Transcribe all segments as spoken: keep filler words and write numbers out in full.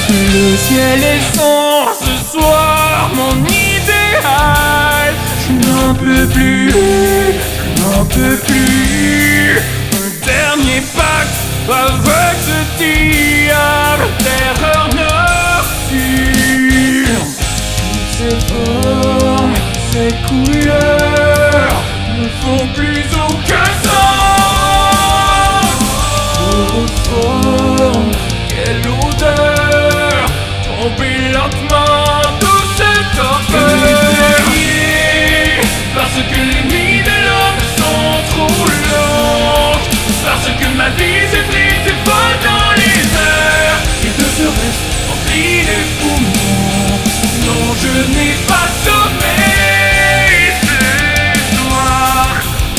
Le ciel est sombre ce soir, mon idéal. Je n'en peux plus, je n'en peux plus. Un dernier pacte avec ce diable, terreur nocturne. Toutes ces formes, ces couleurs ne font plus aucun sens. Chloroforme, quelle odeur, tomber lentement, douce torpeur. Parce que les nuits de l'homme sont trop longues, parce que ma vie s'effrite et vole dans les airs, et de ce reste rempli les poumons. Non, je n'ai pas sommeil ce soir.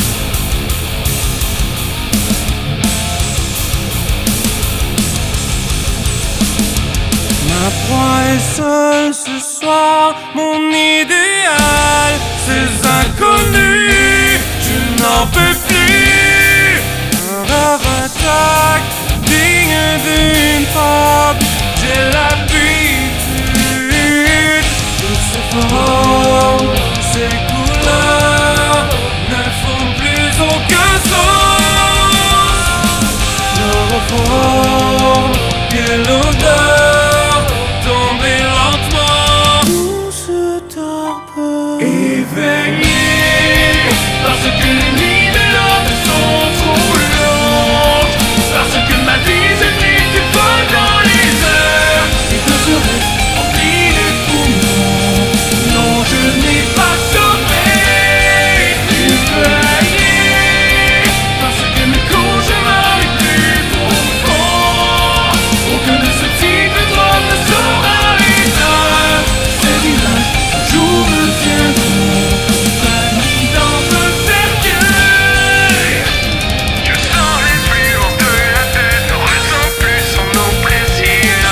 Ma proie est seule ce soir, mon idéal. Ces inconnus, je n'en peux plus. Un rêve attaque, digne d'une fable. J'ai l'habitude. Toutes ces formes, ces couleurs ne font plus aucun sens. Chloroforme, quelle odeur, tomber lentement, douce torpeur. Éveillé, parce que les nuits de l'homme sont trop longues, parce que ma vie s'effrite et vole dans les airs, et que ce reste rempli de poumons. Non, je n'ai pas sommeil. Éveillé, parce que mes cauchemars les plus profonds, aucun de ce type de drame ne sera éteint. Ces villages un jour me tiendront bannis dans un cercueil. Je sens l'influence de la tête, ne ressens plus son oppression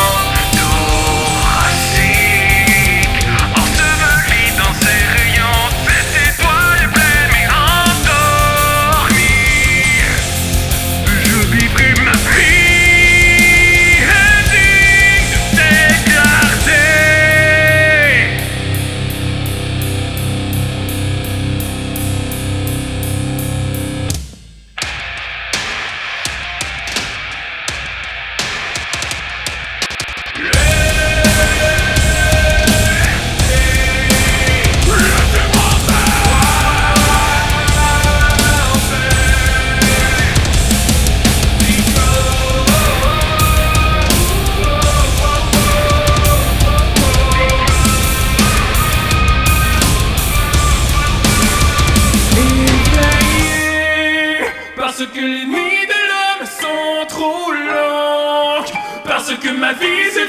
thoracique, enseveli dans ses rayons, cette étoile pleine mais endormie. Je vivrai ma vie indigne de tes clartés. Éveillé, parce que les nuits de l'homme sont trop longues, parce que ma vie c'est